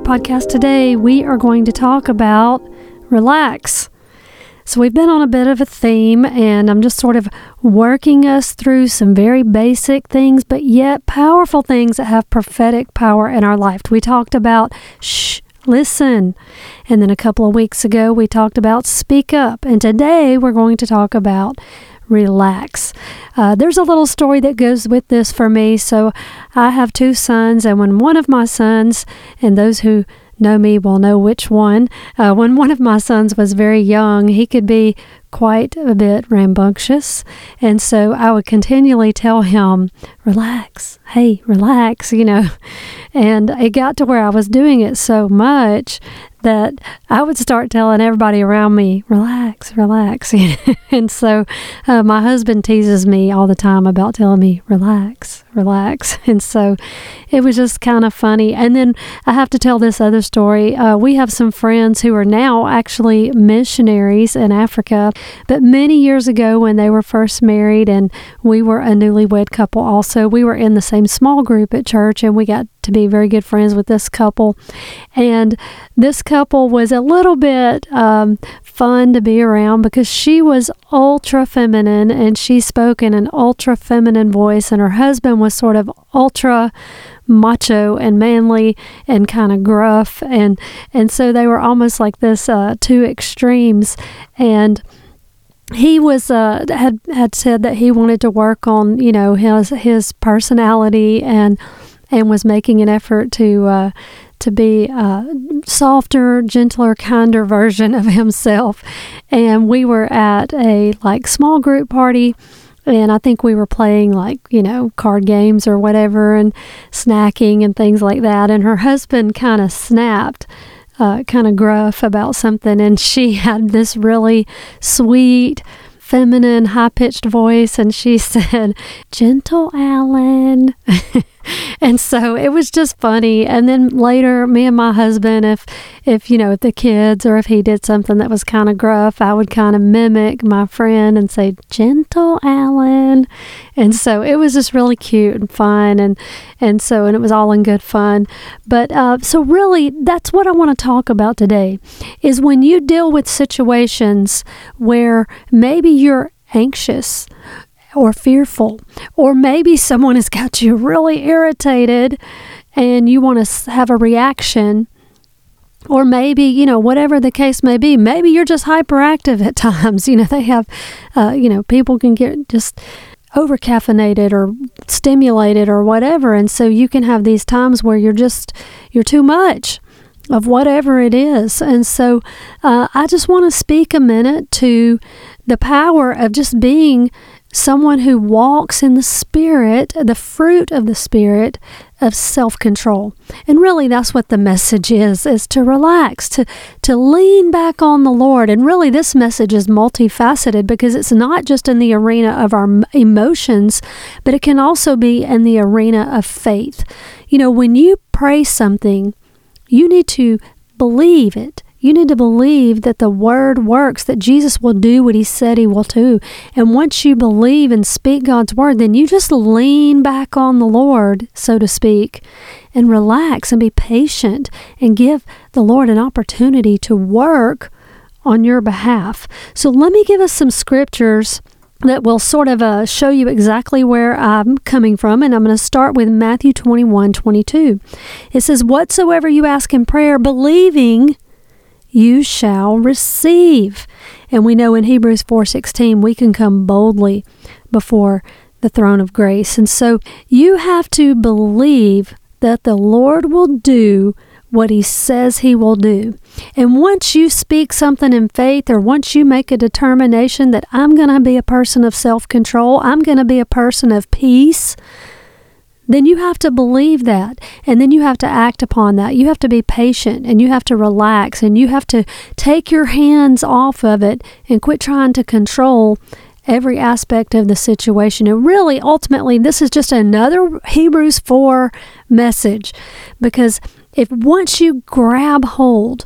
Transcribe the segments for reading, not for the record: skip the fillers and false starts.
podcast today, we are going to talk about relax. So we've been on a bit of a theme, and I'm just sort of working us through some very basic things, but yet powerful things that have prophetic power in our life. We talked about listen. And then a couple of weeks ago, we talked about speak up. And today we're going to talk about relax. There's a little story that goes with this for me. So I have two sons, and when one of my sons, and those who know me will know which one, when one of my sons was very young, he could be quite a bit rambunctious. And so I would continually tell him, relax, hey, relax, And it got to where I was doing it so much that I would start telling everybody around me, relax, relax. And so my husband teases me all the time about telling me, relax, relax. And so it was just kind of funny. And then I have to tell this other story. We have some friends who are now actually missionaries in Africa. But many years ago when they were first married and we were a newlywed couple also, we were in the same small group at church, and we got to be very good friends with this couple. And this couple was a little bit fun to be around because she was ultra feminine and she spoke in an ultra feminine voice, and her husband was sort of ultra macho and manly and kind of gruff, and so they were almost like this two extremes. And he was had said that he wanted to work on his personality and was making an effort to be a softer, gentler, kinder version of himself. And we were at a small group party, and I think we were playing card games or whatever and snacking and things like that. And her husband kind of snapped, kind of gruff about something, and she had this really sweet, feminine, high-pitched voice, and she said, "Gentle Alan." And so it was just funny. And then later, me and my husband, if the kids, or if he did something that was kind of gruff, I would kind of mimic my friend and say, "Gentle Alan." And so it was just really cute and fun. And it was all in good fun. But so really, that's what I want to talk about today, is when you deal with situations where maybe you're anxious or fearful, or maybe someone has got you really irritated and you want to have a reaction, or maybe, whatever the case may be, maybe you're just hyperactive at times. They have, people can get just over-caffeinated or stimulated or whatever, and so you can have these times where you're too much of whatever it is. And so I just want to speak a minute to the power of just being someone who walks in the Spirit, the fruit of the Spirit of self-control. And really that's what the message is to relax, to lean back on the Lord. And really this message is multifaceted because it's not just in the arena of our emotions, but it can also be in the arena of faith. When you pray something, you need to believe it. You need to believe that the Word works, that Jesus will do what He said He will do. And once you believe and speak God's Word, then you just lean back on the Lord, so to speak, and relax and be patient and give the Lord an opportunity to work on your behalf. So let me give us some scriptures that will sort of show you exactly where I'm coming from. And I'm going to start with Matthew 21:22. It says, "Whatsoever you ask in prayer, believing, you shall receive." And we know in Hebrews 4:16, we can come boldly before the throne of grace. And so you have to believe that the Lord will do what He says He will do. And once you speak something in faith, or once you make a determination that I'm going to be a person of self-control, I'm going to be a person of peace, then you have to believe that, and then you have to act upon that. You have to be patient, and you have to relax, and you have to take your hands off of it and quit trying to control every aspect of the situation. And really, ultimately, this is just another Hebrews 4 message, because if once you grab hold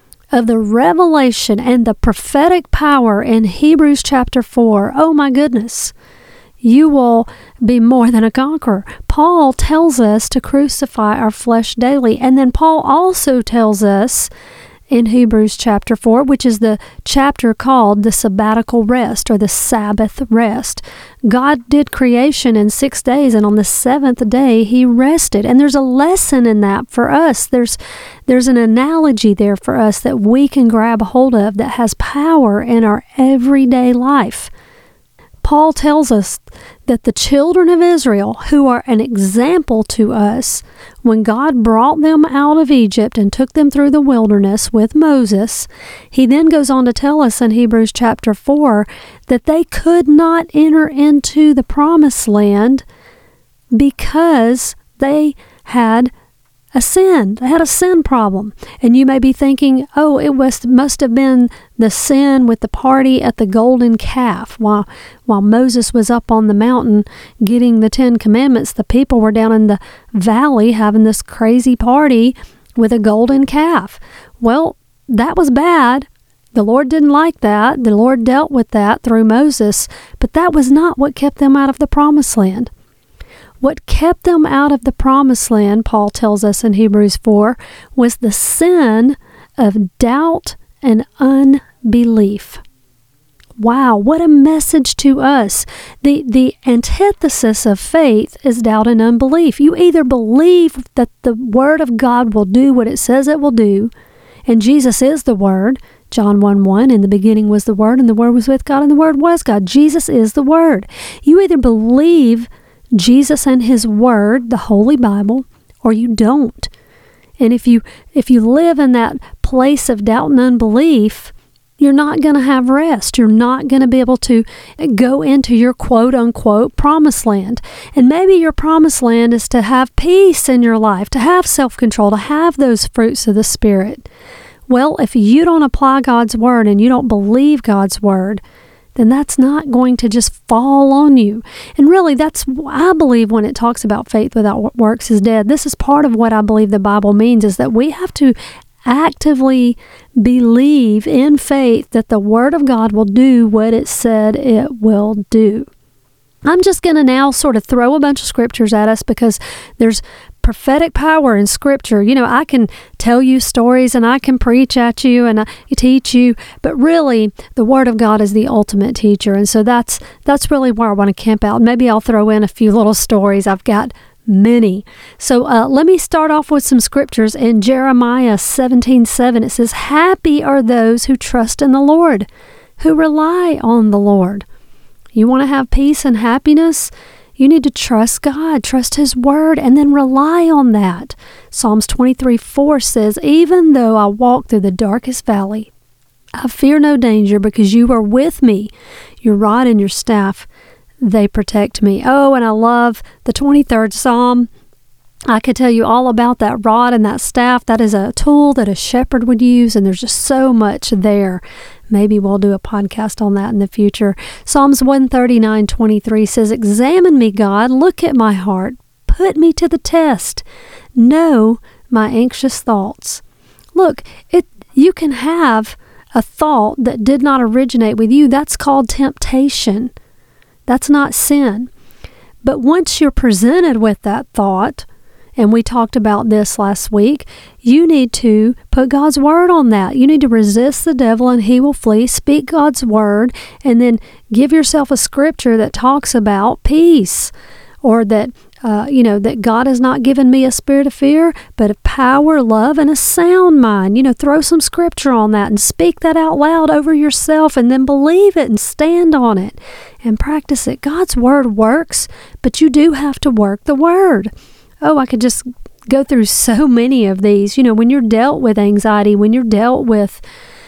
of the revelation and the prophetic power in Hebrews chapter 4, oh my goodness, you will be more than a conqueror. Paul tells us to crucify our flesh daily. And then Paul also tells us in Hebrews chapter 4, which is the chapter called the sabbatical rest or the Sabbath rest. God did creation in 6 days, and on the seventh day he rested. And there's a lesson in that for us. There's an analogy there for us that we can grab hold of that has power in our everyday life. Paul tells us that the children of Israel, who are an example to us, when God brought them out of Egypt and took them through the wilderness with Moses, he then goes on to tell us in Hebrews chapter 4 that they could not enter into the promised land because they had a sin. They had a sin problem. And you may be thinking, oh, it must have been the sin with the party at the golden calf. While Moses was up on the mountain getting the 10 commandments, the people were down in the valley having this crazy party with a golden calf. Well, that was bad. The Lord didn't like that. The Lord dealt with that through Moses, but that was not what kept them out of the promised land. What kept them out of the promised land, Paul tells us in Hebrews 4, was the sin of doubt and unbelief. Wow, what a message to us. The antithesis of faith is doubt and unbelief. You either believe that the Word of God will do what it says it will do, and Jesus is the Word. John 1:1, in the beginning was the Word, and the Word was with God, and the Word was God. Jesus is the Word. You either believe Jesus and His Word, the Holy Bible, or you don't. And if you live in that place of doubt and unbelief, you're not going to have rest. You're not going to be able to go into your quote-unquote promised land. And maybe your promised land is to have peace in your life, to have self-control, to have those fruits of the Spirit. Well, if you don't apply God's Word and you don't believe God's Word, then that's not going to just fall on you. And really, that's, I believe, when it talks about faith without works is dead. This is part of what I believe the Bible means, is that we have to actively believe in faith that the Word of God will do what it said it will do. I'm just going to now sort of throw a bunch of scriptures at us because there's prophetic power in Scripture. You know, I can tell you stories and I can preach at you and I teach you, but really the Word of God is the ultimate teacher. And so that's really where I want to camp out. Maybe I'll throw in a few little stories. I've got many. So let me start off with some scriptures. In Jeremiah 17:7, it says, "Happy are those who trust in the Lord, who rely on the Lord." You want to have peace and happiness? You need to trust God, trust His Word, and then rely on that. Psalms 23:4 says, "Even though I walk through the darkest valley, I fear no danger because you are with me. Your rod and your staff, they protect me." Oh, and I love the 23rd Psalm. I could tell you all about that rod and that staff. That is a tool that a shepherd would use, and there's just so much there. Maybe we'll do a podcast on that in the future. Psalms 139:23 says, "Examine me, God, look at my heart, put me to the test, know my anxious thoughts." Look, you can have a thought that did not originate with you. That's called temptation. That's not sin. But once you're presented with that thought, and we talked about this last week, you need to put God's Word on that. You need to resist the devil and he will flee. Speak God's Word, and then give yourself a scripture that talks about peace, or that that God has not given me a spirit of fear, but of power, love, and a sound mind. Throw some scripture on that and speak that out loud over yourself, and then believe it and stand on it and practice it. God's Word works, but you do have to work the Word. Oh, I could just go through so many of these. When you're dealt with anxiety, when you're dealt with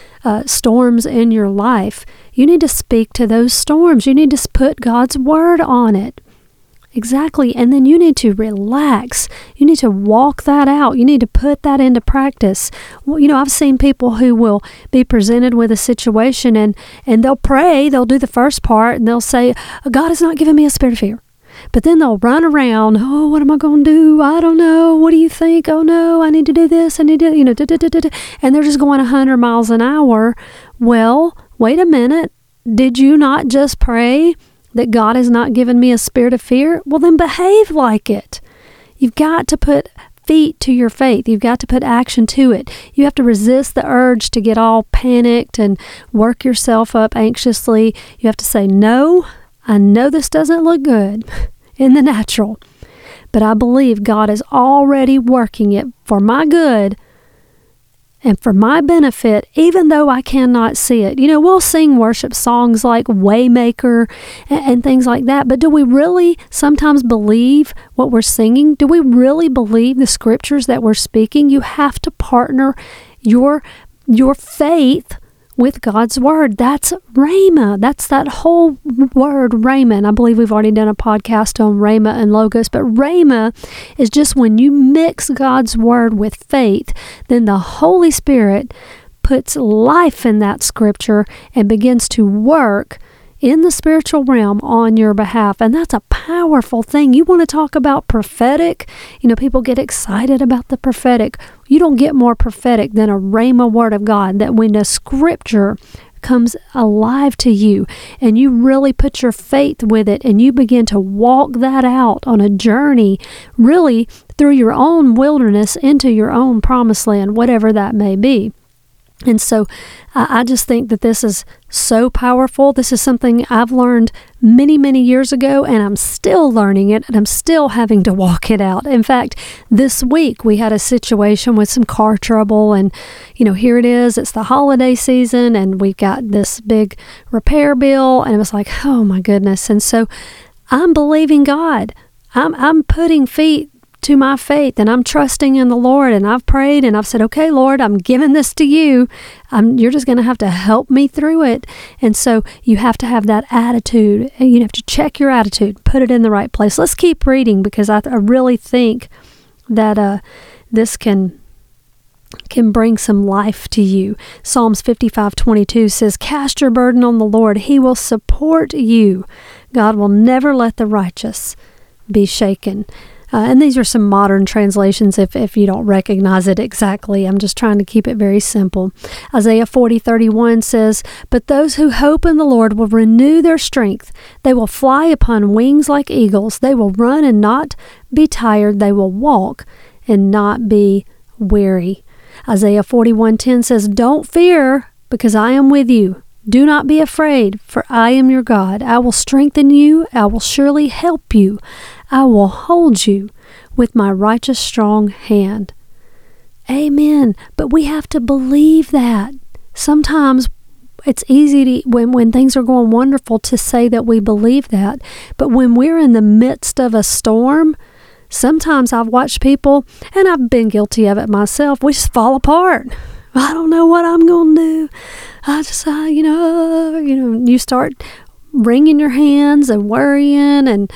storms in your life, you need to speak to those storms. You need to put God's Word on it. Exactly. And then you need to relax. You need to walk that out. You need to put that into practice. Well, I've seen people who will be presented with a situation and they'll pray. They'll do the first part and they'll say, "God has not given me a spirit of fear." But then they'll run around, "Oh, what am I going to do? I don't know. What do you think? Oh no, I need to do this. I need to, and they're just going 100 miles an hour. Well, wait a minute. Did you not just pray that God has not given me a spirit of fear, well, then behave like it. You've got to put feet to your faith. You've got to put action to it. You have to resist the urge to get all panicked and work yourself up anxiously. You have to say, no, I know this doesn't look good in the natural, but I believe God is already working it for my good and for my benefit, even though I cannot see it. We'll sing worship songs like Waymaker and things like that, but do we really sometimes believe what we're singing? Do we really believe the scriptures that we're speaking? You have to partner your faith with God's word. That's Rhema. That's that whole word, Rhema. And I believe we've already done a podcast on Rhema and Logos, but Rhema is just when you mix God's word with faith, then the Holy Spirit puts life in that scripture and begins to work in the spiritual realm on your behalf. And that's a powerful thing. You want to talk about prophetic? People get excited about the prophetic. You don't get more prophetic than a Rhema word of God, that when the scripture comes alive to you and you really put your faith with it and you begin to walk that out on a journey, really through your own wilderness into your own promised land, whatever that may be. And so I just think that this is so powerful. This is something I've learned many, many years ago, and I'm still learning it, and I'm still having to walk it out. In fact, this week we had a situation with some car trouble, and, here it is. It's the holiday season, and we've got this big repair bill, and it was like, oh my goodness. And so I'm believing God. I'm putting feet to my faith, and I'm trusting in the Lord, and I've prayed and I've said, okay, Lord, I'm giving this to you. You're just going to have to help me through it. And so you have to have that attitude, and you have to check your attitude, put it in the right place. Let's keep reading, because I really think that this can bring some life to you. Psalms 55:22 says, cast your burden on the Lord. He will support you. God will never let the righteous be shaken. And these are some modern translations if you don't recognize it exactly. I'm just trying to keep it very simple. Isaiah 40:31 says, but those who hope in the Lord will renew their strength. They will fly upon wings like eagles. They will run and not be tired. They will walk and not be weary. Isaiah 41:10 says, don't fear, because I am with you. Do not be afraid, for I am your God. I will strengthen you. I will surely help you. I will hold you with my righteous strong hand. Amen. But we have to believe that. Sometimes it's easy to, when things are going wonderful, to say that we believe that. But when we're in the midst of a storm, sometimes I've watched people, and I've been guilty of it myself, we just fall apart. I don't know what I'm going to do. I just, you start wringing your hands and worrying and,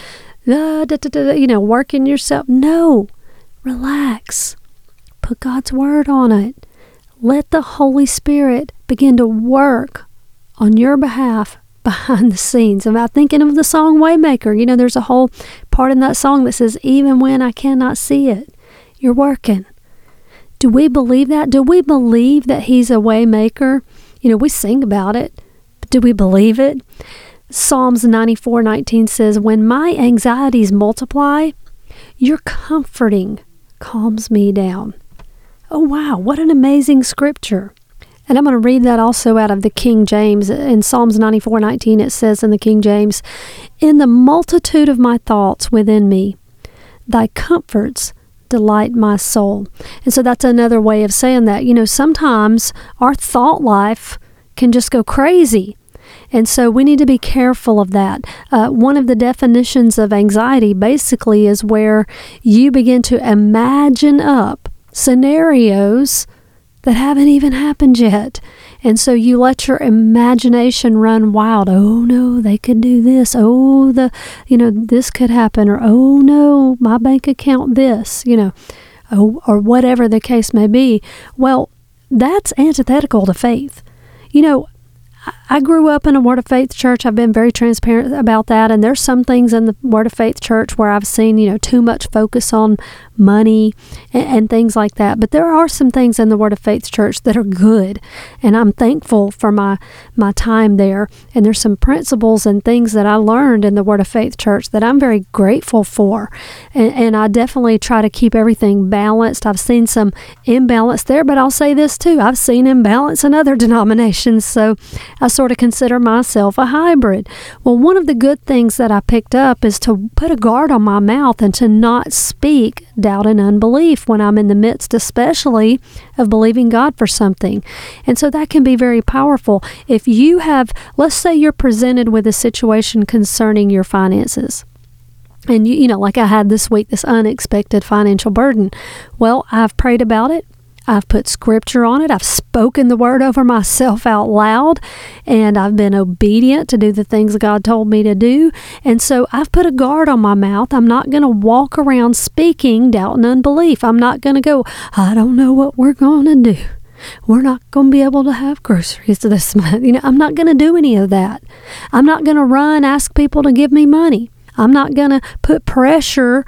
working yourself. No, relax. Put God's word on it. Let the Holy Spirit begin to work on your behalf behind the scenes. I'm thinking of the song Waymaker. There's a whole part in that song that says, even when I cannot see it, you're working. Do we believe that? Do we believe that He's a way maker? We sing about it, but do we believe it? Psalms 94:19 says, when my anxieties multiply, your comforting calms me down. Oh, wow, what an amazing scripture. And I'm going to read that also out of the King James. In Psalms 94:19, it says in the King James, in the multitude of my thoughts within me, thy comforts delight my soul. And so that's another way of saying that. Sometimes our thought life can just go crazy. And so we need to be careful of that. One of the definitions of anxiety basically is where you begin to imagine up scenarios that haven't even happened yet. And so you let your imagination run wild. Oh no, they could do this. Oh, this could happen. Or, oh no, my bank account this, or whatever the case may be. Well, that's antithetical to faith. I grew up in a Word of Faith church. I've been very transparent about that. And there's some things in the Word of Faith church where I've seen, too much focus on money and things like that. But there are some things in the Word of Faith church that are good. And I'm thankful for my time there. And there's some principles and things that I learned in the Word of Faith church that I'm very grateful for. And I definitely try to keep everything balanced. I've seen some imbalance there, but I'll say this too. I've seen imbalance in other denominations. So I sort of consider myself a hybrid. Well, one of the good things that I picked up is to put a guard on my mouth and to not speak doubt and unbelief when I'm in the midst, especially of believing God for something. And so that can be very powerful. If you have, let's say you're presented with a situation concerning your finances. And like I had this week, this unexpected financial burden. Well, I've prayed about it. I've put scripture on it. I've spoken the word over myself out loud, and I've been obedient to do the things God told me to do. And so I've put a guard on my mouth. I'm not going to walk around speaking doubt and unbelief. I'm not going to go, I don't know what we're going to do. We're not going to be able to have groceries this month. I'm not going to do any of that. I'm not going to ask people to give me money. I'm not going to put pressure,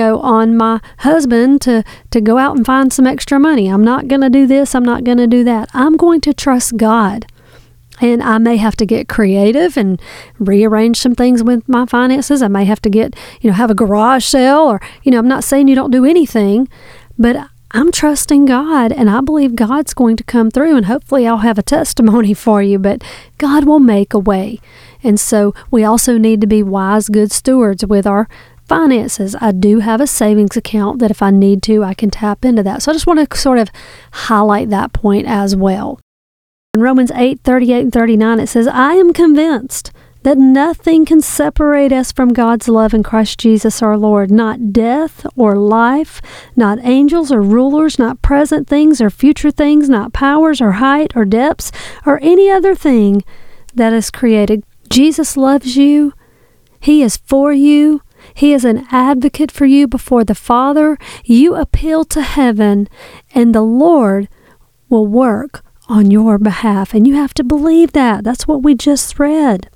on my husband to go out and find some extra money. I'm not going to do this. I'm not going to do that. I'm going to trust God. And I may have to get creative and rearrange some things with my finances. I may have to have a garage sale or, I'm not saying you don't do anything, but I'm trusting God, and I believe God's going to come through, and hopefully I'll have a testimony for you, but God will make a way. And so we also need to be wise, good stewards with our finances. I do have a savings account that if I need to, I can tap into that. So I just want to sort of highlight that point as well. In Romans 8:38 and 39, it says, I am convinced that nothing can separate us from God's love in Christ Jesus our Lord, not death or life, not angels or rulers, not present things or future things, not powers or height or depths or any other thing that is created. Jesus loves you. He is for you. He is an advocate for you before the Father. You appeal to heaven, and the Lord will work on your behalf. And you have to believe that. That's what we just read.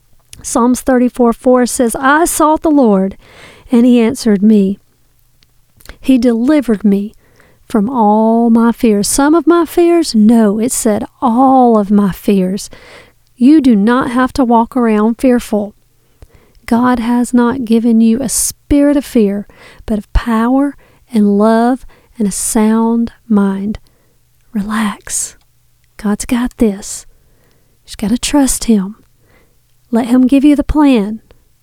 Psalms 34:4 says, I sought the Lord, and He answered me. He delivered me from all my fears. Some of my fears? No, it said all of my fears. You do not have to walk around fearful. God has not given you a spirit of fear, but of power and love and a sound mind. Relax. God's got this. You just got to trust Him. Let Him give you the plan.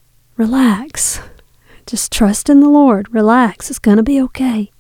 Relax. Just trust in the Lord. Relax. It's going to be okay.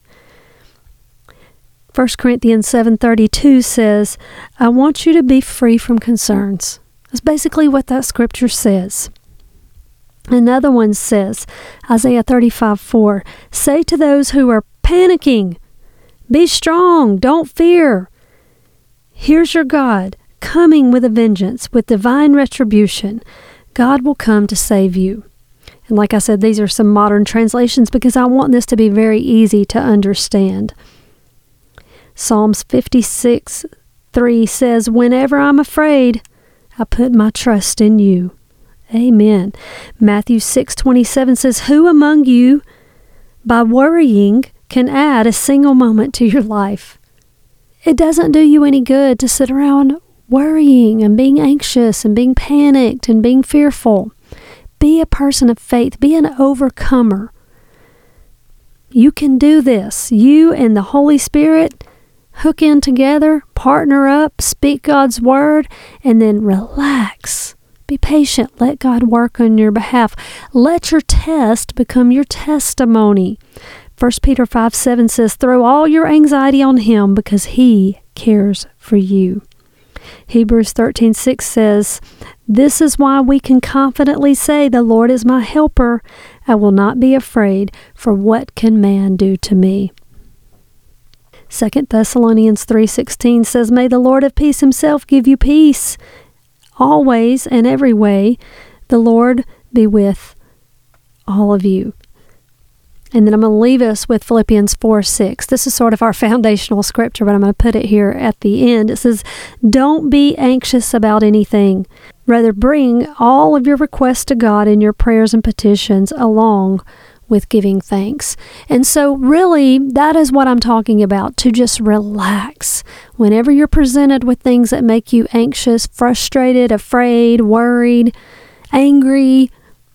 1 Corinthians 7:32 says, I want you to be free from concerns. That's basically what that scripture says. Another one says, Isaiah 35:4, say to those who are panicking, be strong, don't fear. Here's your God, coming with a vengeance, with divine retribution. God will come to save you. And like I said, these are some modern translations because I want this to be very easy to understand. Psalms 56:3 says, whenever I'm afraid, I put my trust in you. Amen. Matthew 6:27 says, who among you, by worrying, can add a single moment to your life? It doesn't do you any good to sit around worrying and being anxious and being panicked and being fearful. Be a person of faith. Be an overcomer. You can do this. You and the Holy Spirit hook in together, partner up, speak God's word, and then relax. Be patient. Let God work on your behalf. Let your test become your testimony. 1 Peter 5:7 says, throw all your anxiety on Him because He cares for you. Hebrews 13:6 says, this is why we can confidently say, the Lord is my helper. I will not be afraid, for what can man do to me? 2 Thessalonians 3:16 says, may the Lord of peace Himself give you peace, always and every way. The Lord be with all of you. And then I'm going to leave us with Philippians 4:6. This is sort of our foundational scripture, but I'm going to put it here at the end. It says, "Don't be anxious about anything. Rather, bring all of your requests to God in your prayers and petitions along with giving thanks." And so really, that is what I'm talking about, to just relax. Whenever you're presented with things that make you anxious, frustrated, afraid, worried, angry,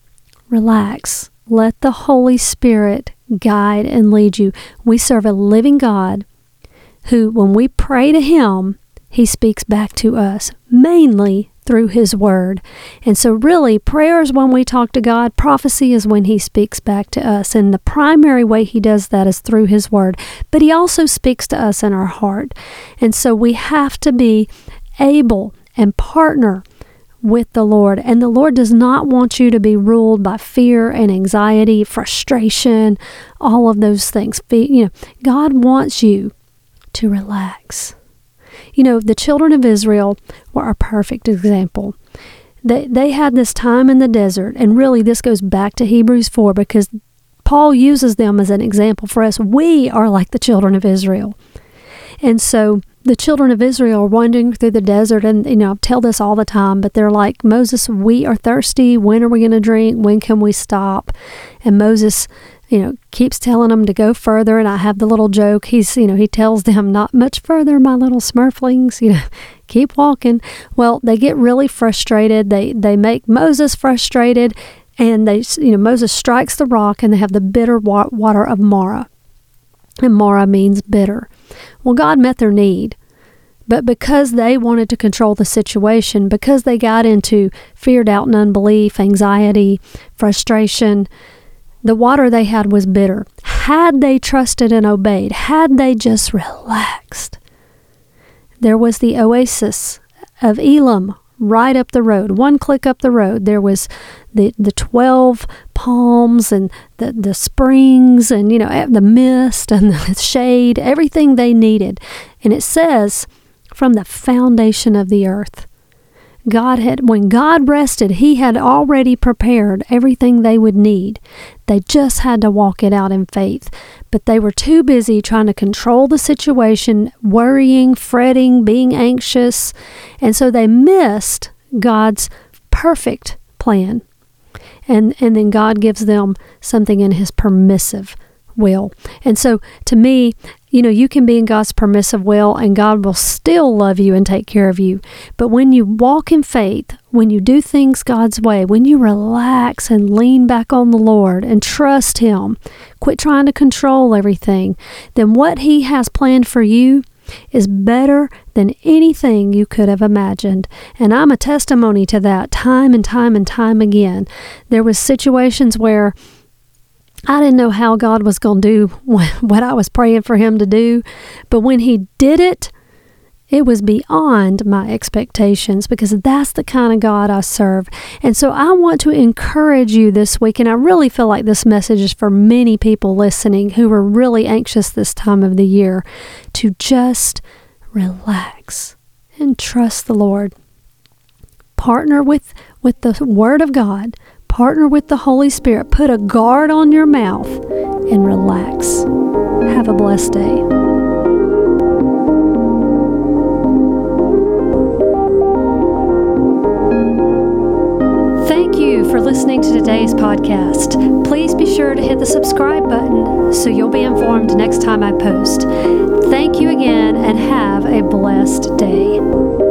relax. Let the Holy Spirit guide and lead you. We serve a living God who, when we pray to Him, He speaks back to us, mainly through His Word. And so really, prayer is when we talk to God. Prophecy is when He speaks back to us. And the primary way He does that is through His Word. But He also speaks to us in our heart. And so we have to be able and partner with the Lord. And the Lord does not want you to be ruled by fear and anxiety, frustration, all of those things. God wants you to relax. The children of Israel were a perfect example. They had this time in the desert, and really this goes back to Hebrews 4 because Paul uses them as an example for us. We are like the children of Israel. And so the children of Israel are wandering through the desert, and I tell this all the time, but they're like, "Moses, we are thirsty. When are we going to drink? When can we stop?" And Moses, keeps telling them to go further. And I have the little joke. He tells them, "Not much further, my little smurflings. Keep walking." Well, they get really frustrated. They make Moses frustrated, and Moses strikes the rock, and they have the bitter water of Marah. And Marah means bitter. Well, God met their need, but because they wanted to control the situation, because they got into fear, doubt, and unbelief, anxiety, frustration, the water they had was bitter. Had they trusted and obeyed, had they just relaxed, there was the oasis of Elim right up the road, one click up the road. There was the 12 palms and the springs and, the mist and the shade, everything they needed. And it says, from the foundation of the earth, when God rested, He had already prepared everything they would need. They just had to walk it out in faith. But they were too busy trying to control the situation, worrying, fretting, being anxious. And so they missed God's perfect plan. And then God gives them something in His permissive will. And so to me, you can be in God's permissive will and God will still love you and take care of you. But when you walk in faith, when you do things God's way, when you relax and lean back on the Lord and trust Him, quit trying to control everything, then what He has planned for you is better than anything you could have imagined. And I'm a testimony to that time and time and time again. There was situations where I didn't know how God was going to do what I was praying for Him to do. But when He did it, it was beyond my expectations because that's the kind of God I serve. And so I want to encourage you this week, and I really feel like this message is for many people listening who are really anxious this time of the year, to just relax and trust the Lord. Partner with the Word of God. Partner with the Holy Spirit. Put a guard on your mouth and relax. Have a blessed day. Thank you for listening to today's podcast. Please be sure to hit the subscribe button so you'll be informed next time I post. Thank you again and have a blessed day.